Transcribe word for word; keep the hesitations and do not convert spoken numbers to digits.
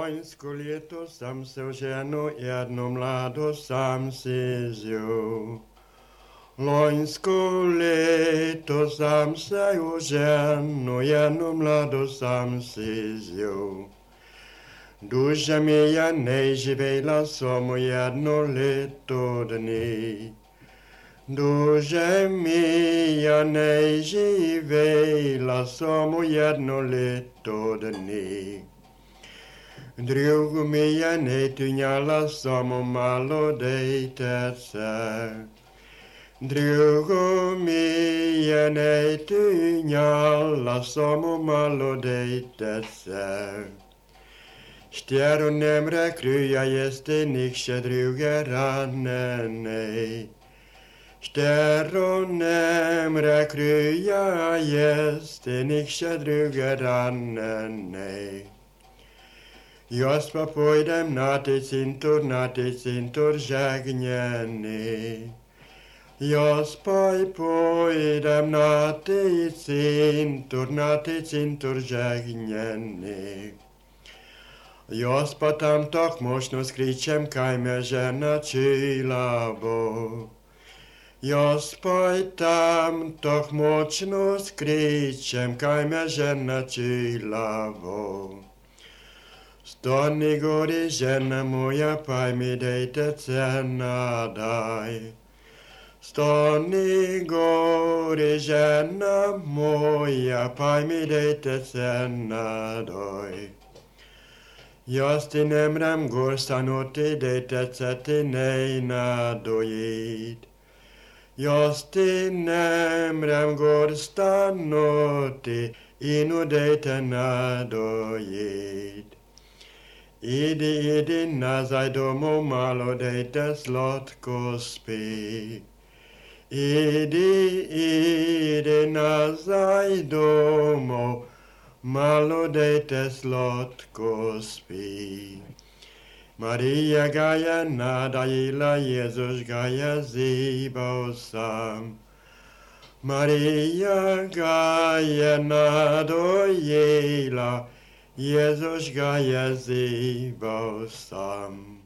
Loňsko ljeto sam se oženio, jednu mladu sam si zio. Loňsko ljeto sam se oženio, jednu mladu sam si zio. Duša mi je ne živela samo jedno leto dni. Duša mi je ne živela samo jedno leto dni. Drugo mi je ne tunjala samo malo dejtece. Drugo mi je ne tunjala samo malo dejtece. Štjero nemre kruja jeste nikše druge ranene. Štjero nemre kruja jeste nikše druge ranene. Jos pa pojdem na ty cintur, na ty cintur žegnjeni. Jos pa pojdem na ty cintur, na ty cintur žegnjeni. Jos pa tam tak moćno skričem, kaj me žena čila bo. Jos pa tam tak moćno skričem, kaj me žena čila bo. Stani gori žena moja, paj mi dejtece nadaj. Stani gori žena moja, paj mi dejtece nadaj. Jos ti nemrem gor stanuti, dejtece ti nej nadojit. Jos ti nemrem gor stanuti, inu dejte nadojit. Idi, idi nazaj domov, malo dejte sladko spi. Idi, idi nazaj domov, malo dejte sladko spi. Marija ga je nadajila, Jezus ga je zibal sam. Marija ga je nadojila, Jezus ga je zibal sam.